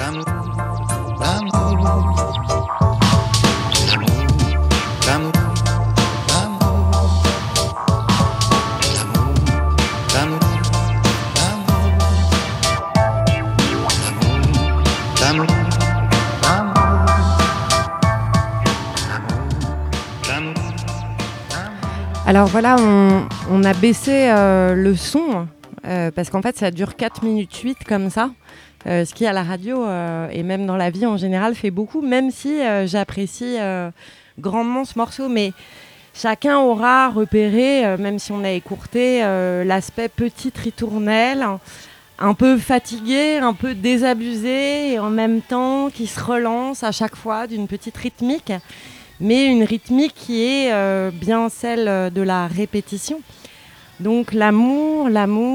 L'amour, l'amour, l'amour, l'amour, l'amour, Alors voilà, on a baissé le son parce qu'en fait ça dure 4 minutes 8 comme ça. Ce qui à la radio et même dans la vie en général fait beaucoup, même si j'apprécie grandement ce morceau. Mais chacun aura repéré, même si on a écourté, l'aspect petite ritournelle, un peu fatigué, un peu désabusé, et en même temps qui se relance à chaque fois d'une petite rythmique, mais une rythmique qui est bien celle de la répétition. Donc l'amour,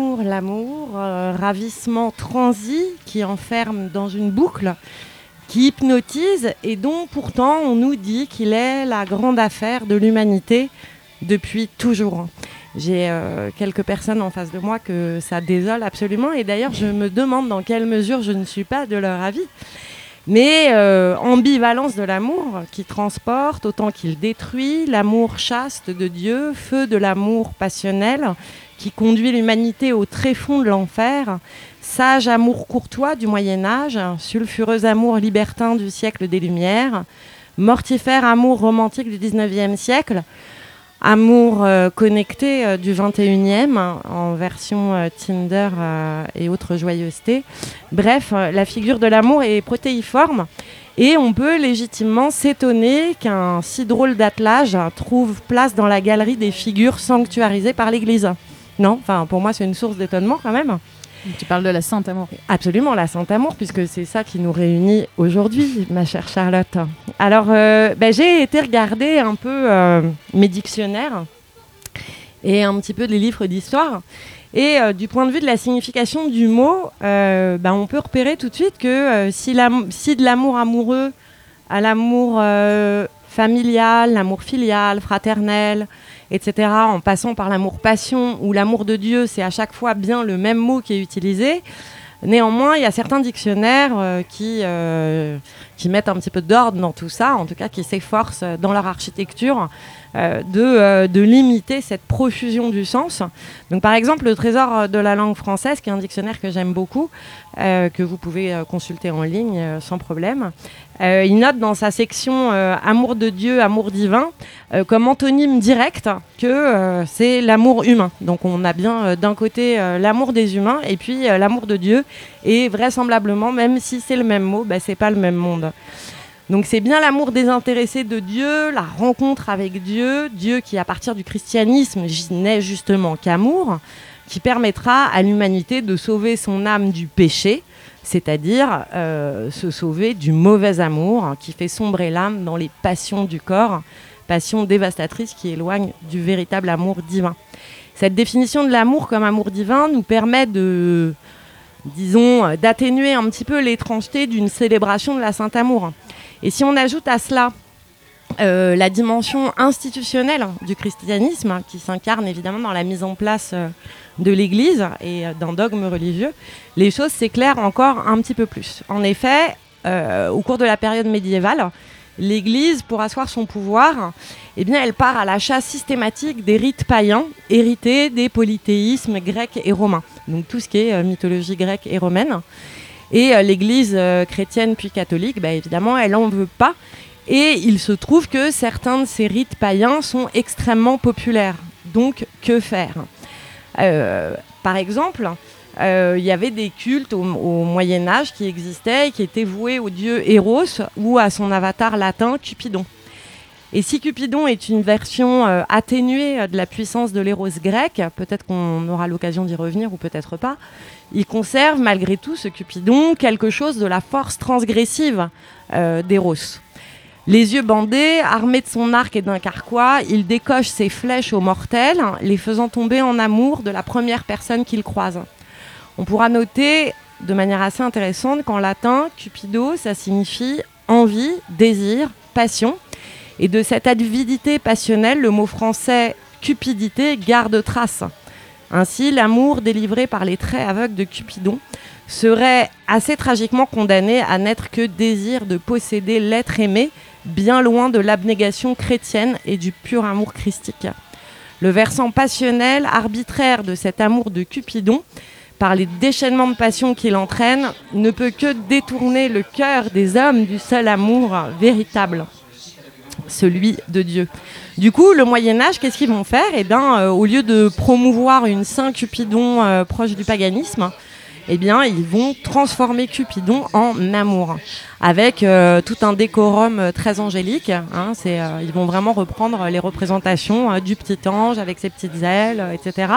ravissement transi qui enferme dans une boucle, qui hypnotise et dont pourtant on nous dit qu'il est la grande affaire de l'humanité depuis toujours. J'ai quelques personnes en face de moi que ça désole absolument, et d'ailleurs je me demande dans quelle mesure je ne suis pas de leur avis. Mais ambivalence de l'amour qui transporte autant qu'il détruit, l'amour chaste de Dieu, feu de l'amour passionnel qui conduit l'humanité au tréfonds de l'enfer, sage amour courtois du Moyen-Âge, sulfureux amour libertin du siècle des Lumières, mortifère amour romantique du 19e siècle, amour connecté du 21e en version Tinder et autres joyeusetés. Bref, la figure de l'amour est protéiforme et on peut légitimement s'étonner qu'un si drôle d'attelage trouve place dans la galerie des figures sanctuarisées par l'Église. Non, enfin pour moi c'est une source d'étonnement quand même. Tu parles de la Sainte Amour. Absolument, la Sainte Amour, puisque c'est ça qui nous réunit aujourd'hui, ma chère Charlotte. Alors, j'ai été regarder un peu mes dictionnaires et un petit peu des livres d'histoire. Et du point de vue de la signification du mot, on peut repérer tout de suite que si de l'amour amoureux à l'amour familial, l'amour filial, fraternel, etc., en passant par l'amour passion ou l'amour de Dieu, c'est à chaque fois bien le même mot qui est utilisé. Néanmoins, il y a certains dictionnaires qui mettent un petit peu d'ordre dans tout ça, en tout cas qui s'efforcent dans leur architecture de limiter cette profusion du sens. Donc, par exemple, le Trésor de la langue française, qui est un dictionnaire que j'aime beaucoup, que vous pouvez consulter en ligne sans problème, il note dans sa section amour de Dieu, amour divin, comme antonyme direct que c'est l'amour humain. Donc on a bien d'un côté l'amour des humains et puis l'amour de Dieu, et vraisemblablement, même si c'est le même mot, c'est pas le même monde. Donc c'est bien l'amour désintéressé de Dieu, la rencontre avec Dieu, Dieu qui à partir du christianisme n'est justement qu'amour, qui permettra à l'humanité de sauver son âme du péché, c'est-à-dire se sauver du mauvais amour qui fait sombrer l'âme dans les passions du corps, passions dévastatrices qui éloignent du véritable amour divin. Cette définition de l'amour comme amour divin nous permet d'atténuer un petit peu l'étrangeté d'une célébration de la Sainte Amour. Et si on ajoute à cela la dimension institutionnelle du christianisme, qui s'incarne évidemment dans la mise en place de l'Église et d'un dogme religieux, les choses s'éclairent encore un petit peu plus. En effet, au cours de la période médiévale, l'Église, pour asseoir son pouvoir, elle part à la chasse systématique des rites païens hérités des polythéismes grecs et romains. Donc tout ce qui est mythologie grecque et romaine. Et l'Église chrétienne puis catholique, évidemment, elle n'en veut pas. Et il se trouve que certains de ces rites païens sont extrêmement populaires. Donc, que faire ? Par exemple, il y avait des cultes au Moyen-Âge qui existaient et qui étaient voués au dieu Eros ou à son avatar latin Cupidon. Et si Cupidon est une version atténuée de la puissance de l'Eros grec, peut-être qu'on aura l'occasion d'y revenir ou peut-être pas, il conserve malgré tout, ce Cupidon, quelque chose de la force transgressive d'Eros. Les yeux bandés, armé de son arc et d'un carquois, il décoche ses flèches aux mortels, les faisant tomber en amour de la première personne qu'il croise. On pourra noter de manière assez intéressante qu'en latin, Cupido, ça signifie envie, désir, passion. Et de cette avidité passionnelle, le mot français cupidité garde trace. Ainsi, l'amour délivré par les traits aveugles de Cupidon serait assez tragiquement condamné à n'être que désir de posséder l'être aimé, bien loin de l'abnégation chrétienne et du pur amour christique. Le versant passionnel, arbitraire de cet amour de Cupidon, par les déchaînements de passion qu'il entraîne, ne peut que détourner le cœur des hommes du seul amour véritable, celui de Dieu. Du coup, le Moyen-Âge, qu'est-ce qu'ils vont faire ? Eh bien, au lieu de promouvoir une Saint Cupidon proche du paganisme, eh bien, ils vont transformer Cupidon en amour, avec tout un décorum très angélique. Ils vont vraiment reprendre les représentations du petit ange avec ses petites ailes, etc.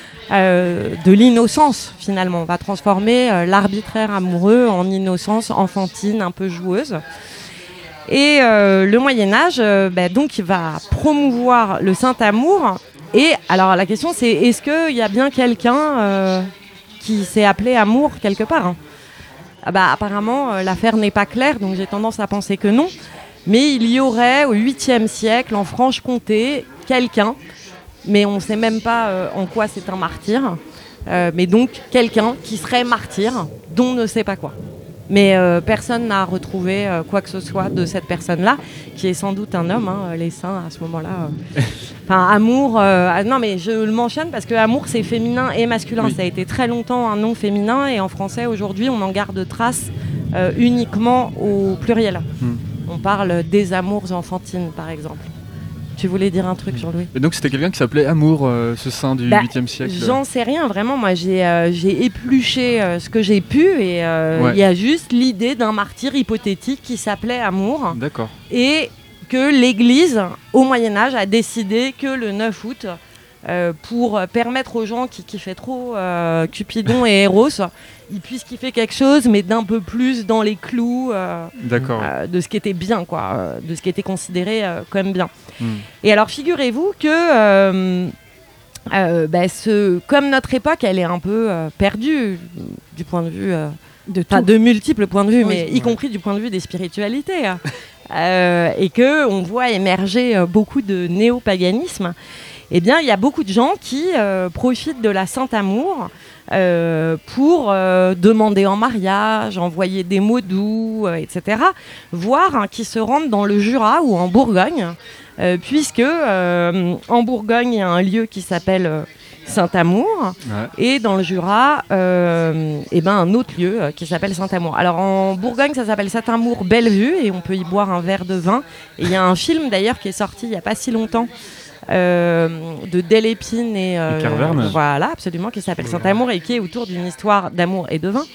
De l'innocence, finalement. On va transformer l'arbitraire amoureux en innocence enfantine, un peu joueuse. Et le Moyen-Âge, donc, il va promouvoir le saint amour. Et alors, la question, c'est est-ce qu'il y a bien quelqu'un qui s'est appelé amour quelque part, hein. Apparemment, l'affaire n'est pas claire, donc j'ai tendance à penser que non. Mais il y aurait, au 8e siècle, en Franche-Comté, quelqu'un, mais on ne sait même pas en quoi c'est un martyr, mais donc quelqu'un qui serait martyr, dont on ne sait pas quoi. Mais personne n'a retrouvé quoi que ce soit de cette personne-là, qui est sans doute un homme, hein, les saints à ce moment-là. Enfin, amour, non mais je le mentionne parce que amour c'est féminin et masculin. Oui. Ça a été très longtemps un nom féminin et en français aujourd'hui on en garde trace uniquement au pluriel. On parle des amours enfantines par exemple. Tu voulais dire un truc, Jean-Louis ? Et donc c'était quelqu'un qui s'appelait Amour, ce saint du 8e siècle. J'en sais rien, vraiment. Moi, j'ai épluché ce que j'ai pu et il y a juste l'idée d'un martyr hypothétique qui s'appelait Amour. D'accord. Et que l'Église, au Moyen-Âge, a décidé que le 9 août, pour permettre aux gens qui kiffaient trop Cupidon et Eros, ils puissent kiffer quelque chose, mais d'un peu plus dans les clous de ce qui était bien, quoi, de ce qui était considéré comme bien. Et alors, figurez-vous que comme notre époque, elle est un peu perdue du point de vue de multiples points de vue, mais y compris du point de vue des spiritualités, et que on voit émerger beaucoup de néopaganisme. Eh bien, il y a beaucoup de gens qui profitent de la Sainte Amour pour demander en mariage, envoyer des mots doux, etc. Voire qui se rendent dans le Jura ou en Bourgogne, puisque en Bourgogne, il y a un lieu qui s'appelle Saint-Amour, et dans le Jura, un autre lieu qui s'appelle Saint-Amour. Alors en Bourgogne, ça s'appelle Saint-Amour-Bellevue, et on peut y boire un verre de vin. Et il y a un film d'ailleurs qui est sorti il n'y a pas si longtemps, de Delépine et Carverne. Voilà, absolument, qui s'appelle Saint-Amour et qui est autour d'une histoire d'amour et de vin.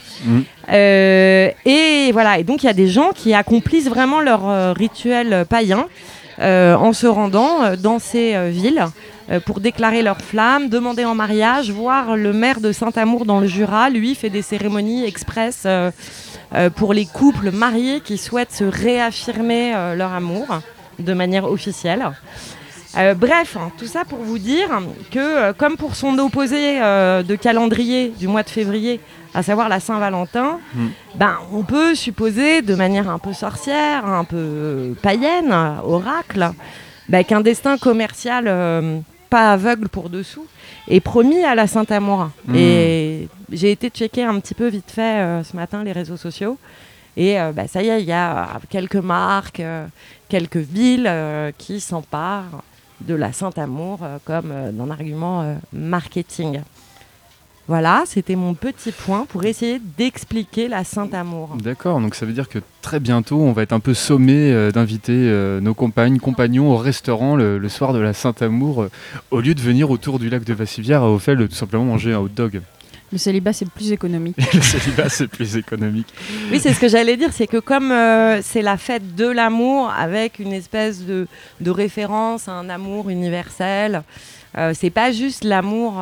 Et voilà, et donc il y a des gens qui accomplissent vraiment leur rituel païen en se rendant dans ces villes pour déclarer leur flamme, demander en mariage, voir le maire de Saint-Amour dans le Jura, lui fait des cérémonies express pour les couples mariés qui souhaitent se réaffirmer leur amour de manière officielle. Bref, tout ça pour vous dire que, comme pour son opposé de calendrier du mois de février, à savoir la Saint-Valentin, on peut supposer de manière un peu sorcière, un peu païenne, oracle, qu'un destin commercial pas aveugle pour dessous est promis à la Saint-Amour. Et j'ai été checker un petit peu vite fait ce matin les réseaux sociaux. Et ça y est, il y a quelques marques, quelques villes qui s'emparent de la Saint-Amour comme d'un argument marketing. Voilà, c'était mon petit point pour essayer d'expliquer la Saint-Amour. D'accord, donc ça veut dire que très bientôt, on va être un peu sommé d'inviter nos compagnons au restaurant le soir de la Saint-Amour, au lieu de venir autour du lac de Vassivière à Auffel tout simplement manger un hot dog. Le célibat, c'est plus économique. Le célibat, c'est plus économique. Oui, c'est ce que j'allais dire, c'est que comme c'est la fête de l'amour avec une espèce de référence à un amour universel, c'est pas juste l'amour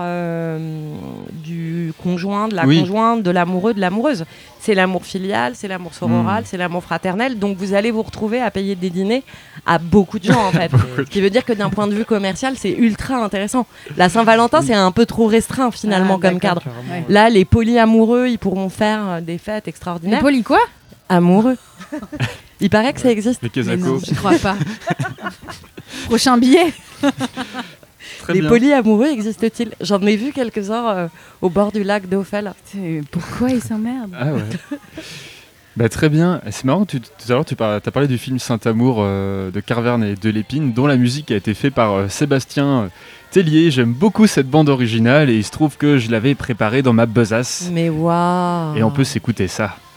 du conjoint, de la conjointe, de l'amoureux, de l'amoureuse. C'est l'amour filial, c'est l'amour sororal, c'est l'amour fraternel. Donc vous allez vous retrouver à payer des dîners à beaucoup de gens en fait. Ce qui veut dire que d'un point de vue commercial, c'est ultra intéressant. La Saint-Valentin, c'est un peu trop restreint finalement comme cadre. Ouais. Là, les polyamoureux, ils pourront faire des fêtes extraordinaires. Les polis quoi ? Amoureux. Il paraît que ça existe. Les Kesako. Non, je crois pas. Prochain billet. Très Les bien. polyamoureux existent-ils? J'en ai vu quelques-uns au bord du lac d'Ophel. Pourquoi ils s'emmerdent? Ah ouais. Bah, très bien. C'est marrant, tout à l'heure, tu as parlé du film Saint-Amour de Carverne et de Lépine, dont la musique a été faite par Sébastien Tellier. J'aime beaucoup cette bande originale et il se trouve que je l'avais préparée dans ma besace. Mais waouh! Et on peut s'écouter ça.